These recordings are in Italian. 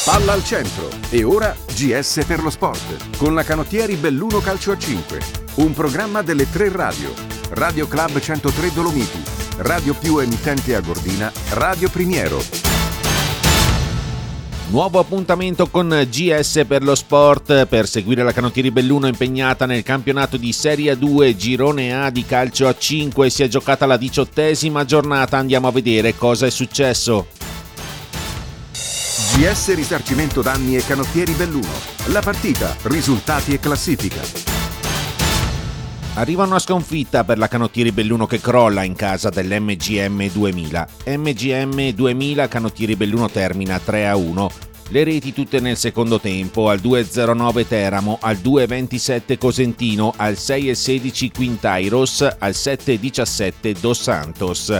Palla al centro e ora GS per lo sport con la Canottieri Belluno Calcio a 5, un programma delle 3 radio, Radio Club 103 Dolomiti, Radio Più emittente a Gordina, Radio Primiero. Nuovo appuntamento con GS per lo sport per seguire la Canottieri Belluno impegnata nel campionato di Serie 2 Girone A di calcio a 5. Si è giocata la 18ª giornata, andiamo a vedere cosa è successo. GS Risarcimento Danni e Canottieri Belluno. La partita, risultati e classifica. Arriva una sconfitta per la Canottieri Belluno che crolla in casa dell'MGM 2000. MGM 2000, Canottieri Belluno termina 3-1. Le reti tutte nel secondo tempo, al 2-0-9 Teramo, al 2-27 Cosentino, al 6-16 Quintairos, al 7-17 Dos Santos.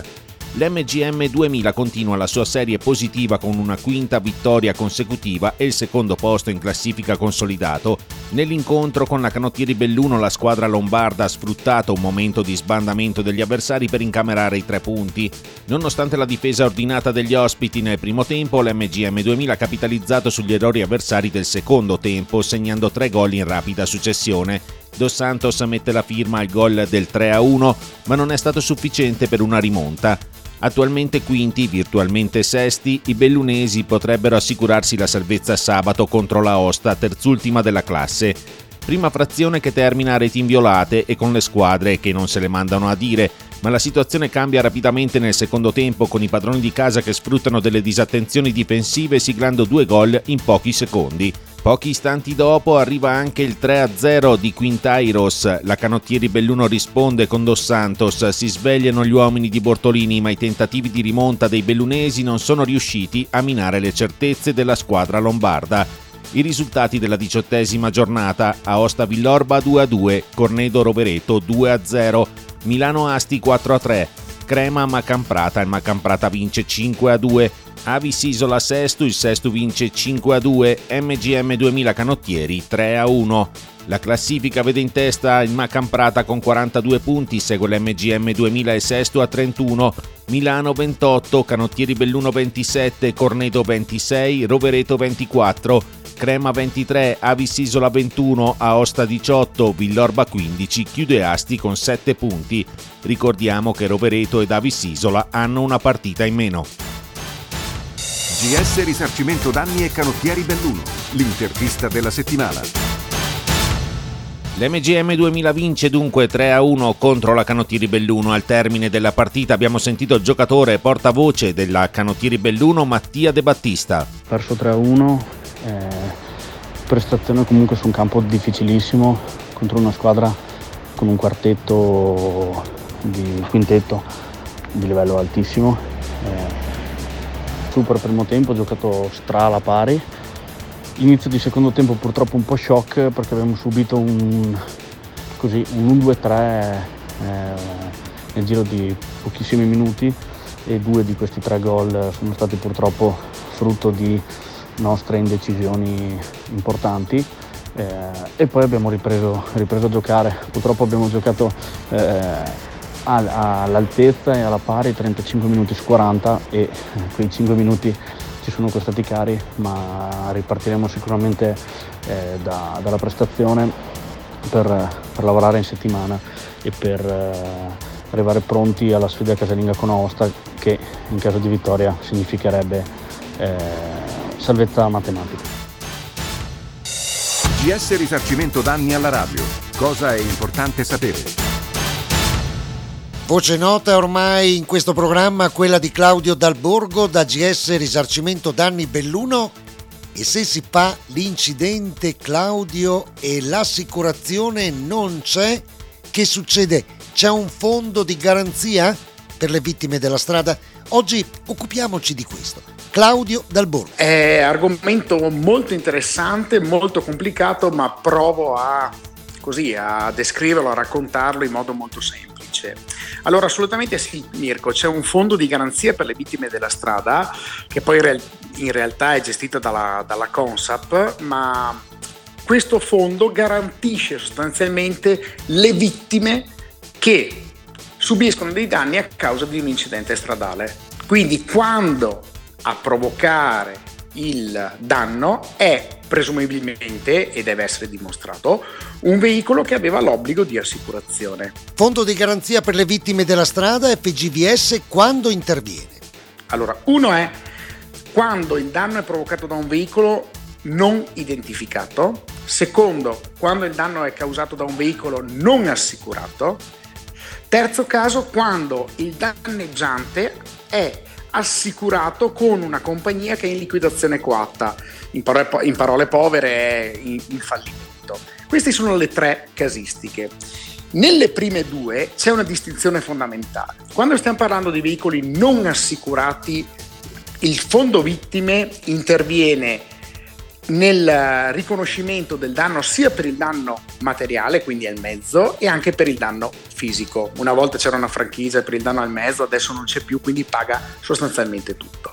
L'MGM 2000 continua la sua serie positiva con una quinta vittoria consecutiva e il secondo posto in classifica consolidato. Nell'incontro con la Canottieri Belluno la squadra lombarda ha sfruttato un momento di sbandamento degli avversari per incamerare i 3 punti. Nonostante la difesa ordinata degli ospiti nel primo tempo, l'MGM 2000 ha capitalizzato sugli errori avversari del secondo tempo, segnando 3 gol in rapida successione. Dos Santos mette la firma al gol del 3-1, ma non è stato sufficiente per una rimonta. Attualmente quinti, virtualmente sesti, i bellunesi potrebbero assicurarsi la salvezza sabato contro l'Aosta, terzultima della classe. Prima frazione che termina a reti inviolate e con le squadre che non se le mandano a dire, ma la situazione cambia rapidamente nel secondo tempo con i padroni di casa che sfruttano delle disattenzioni difensive siglando 2 gol in pochi secondi. Pochi istanti dopo arriva anche il 3-0 di Quintairos, la Canottieri Belluno risponde con Dos Santos, si svegliano gli uomini di Bortolini ma i tentativi di rimonta dei bellunesi non sono riusciti a minare le certezze della squadra lombarda. I risultati della 18ª giornata: Aosta Villorba 2-2, Cornedo Rovereto 2-0, Milano Asti 4-3, Crema Macamprata, il Macamprata vince 5-2, Avis Isola Sestu, il Sestu vince 5-2, MGM 2000 Canottieri 3-1. La classifica vede in testa il Macamprata con 42 punti, segue l'MGM 2000 e Sestu a 31, Milano 28, Canottieri Belluno 27, Cornedo 26, Rovereto 24, Crema 23, Avis Isola 21, Aosta 18, Villorba 15, chiude Asti con 7 punti. Ricordiamo che Rovereto ed Avis Isola hanno una partita in meno. GS Risarcimento Danni e Canottieri Belluno, l'intervista della settimana. L'MGM 2000 vince dunque 3-1 contro la Canottieri Belluno. Al termine della partita abbiamo sentito il giocatore portavoce della Canottieri Belluno, Mattia De Battista. Perso 3-1, prestazione comunque su un campo difficilissimo contro una squadra con un quintetto di livello altissimo. Super primo tempo, ho giocato stra alla pari. Inizio di secondo tempo purtroppo un po' shock perché abbiamo subito un 1-2-3 nel giro di pochissimi minuti e 2 di questi 3 gol sono stati purtroppo frutto di nostre indecisioni importanti e poi abbiamo ripreso a giocare. Purtroppo abbiamo giocato all'altezza e alla pari 35 minuti su 40 e quei 5 minuti ci sono costati cari, ma ripartiremo sicuramente dalla prestazione per lavorare in settimana e per arrivare pronti alla sfida casalinga con Aosta, che in caso di vittoria significherebbe salvezza matematica. GS Risarcimento Danni alla radio. Cosa è importante sapere? Voce nota ormai in questo programma quella di Claudio Dalborgo da GS Risarcimento Danni Belluno. E se si fa l'incidente, Claudio, e l'assicurazione non c'è, che succede? C'è un fondo di garanzia per le vittime della strada? Oggi occupiamoci di questo. Claudio Dalborgo. È argomento molto interessante, molto complicato, ma provo a descriverlo, a raccontarlo in modo molto semplice. Allora, assolutamente sì, Mirko, c'è un fondo di garanzia per le vittime della strada che poi in realtà è gestito dalla Consap, ma questo fondo garantisce sostanzialmente le vittime che subiscono dei danni a causa di un incidente stradale. Quindi quando a provocare il danno è presumibilmente, e deve essere dimostrato, un veicolo che aveva l'obbligo di assicurazione. Fondo di garanzia per le vittime della strada, FGVS, quando interviene? Allora, uno è quando il danno è provocato da un veicolo non identificato, secondo, quando il danno è causato da un veicolo non assicurato, terzo caso, quando il danneggiante è assicurato con una compagnia che è in liquidazione coatta, in parole povere è in fallimento. Queste sono le tre casistiche. Nelle prime due c'è una distinzione fondamentale. Quando stiamo parlando di veicoli non assicurati, il fondo vittime interviene nel riconoscimento del danno sia per il danno materiale, quindi è il mezzo, e anche per il danno fisico. Una volta c'era una franchigia per il danno al mezzo, adesso non c'è più, quindi paga sostanzialmente tutto.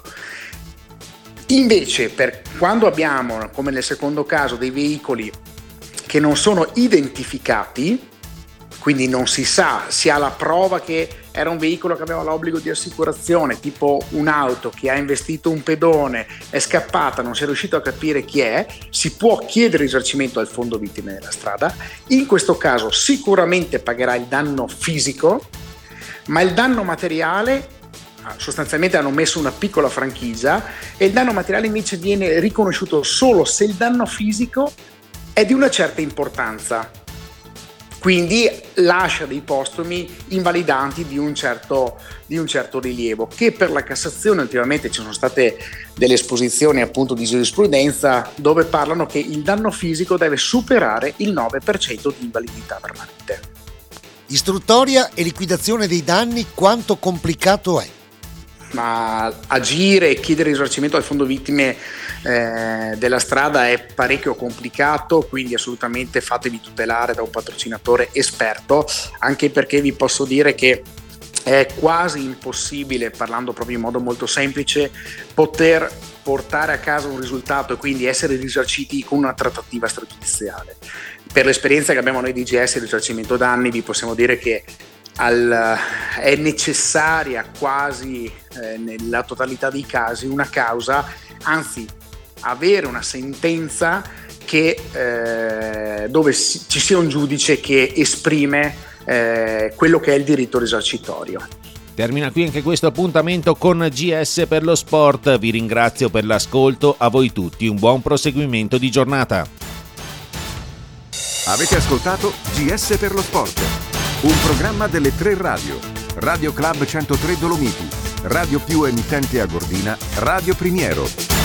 Invece, per quando abbiamo, come nel secondo caso, dei veicoli che non sono identificati, quindi non si sa, si ha la prova che era un veicolo che aveva l'obbligo di assicurazione, tipo un'auto che ha investito un pedone, è scappata, non si è riuscito a capire chi è, si può chiedere risarcimento al fondo vittime della strada. In questo caso sicuramente pagherà il danno fisico, ma il danno materiale, sostanzialmente hanno messo una piccola franchigia, e il danno materiale invece viene riconosciuto solo se il danno fisico è di una certa importanza. Quindi lascia dei postumi invalidanti di un certo rilievo, che per la Cassazione ultimamente ci sono state delle esposizioni appunto di giurisprudenza dove parlano che il danno fisico deve superare il 9% di invalidità permanente. Istruttoria e liquidazione dei danni, quanto complicato è? Ma agire e chiedere risarcimento al fondo vittime della strada è parecchio complicato, quindi assolutamente fatevi tutelare da un patrocinatore esperto, anche perché vi posso dire che è quasi impossibile, parlando proprio in modo molto semplice, poter portare a casa un risultato e quindi essere risarciti con una trattativa stragiudiziale. Per l'esperienza che abbiamo noi di IGS risarcimento danni, vi possiamo dire che è necessaria quasi nella totalità dei casi una causa, anzi avere una sentenza che dove ci sia un giudice che esprime quello che è il diritto risarcitorio. Termina qui anche questo appuntamento con GS per lo sport. Vi ringrazio per l'ascolto, a voi tutti un buon proseguimento di giornata. Avete ascoltato GS per lo sport, un programma delle tre radio: Radio Club 103 Dolomiti, Radio Più emittente a Gordina, Radio Primiero.